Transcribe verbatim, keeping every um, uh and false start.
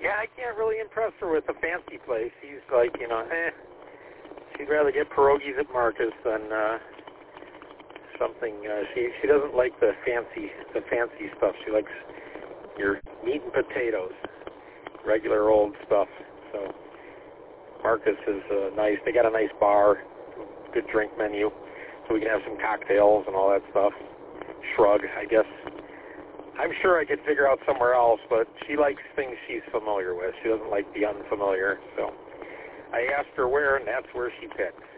Yeah, I can't really impress her with a fancy place. She's like, you know, eh. She'd rather get pierogies at Marcus than uh, something. Uh, she she doesn't like the fancy the fancy stuff. She likes your meat and potatoes, regular old stuff. So Marcus is uh, nice. They got a nice bar, good drink menu, so we can have some cocktails and all that stuff. Shrug, I guess. I'm sure I could figure out somewhere else, but she likes things she's familiar with. She doesn't like the unfamiliar, so I asked her where, and that's where she picked.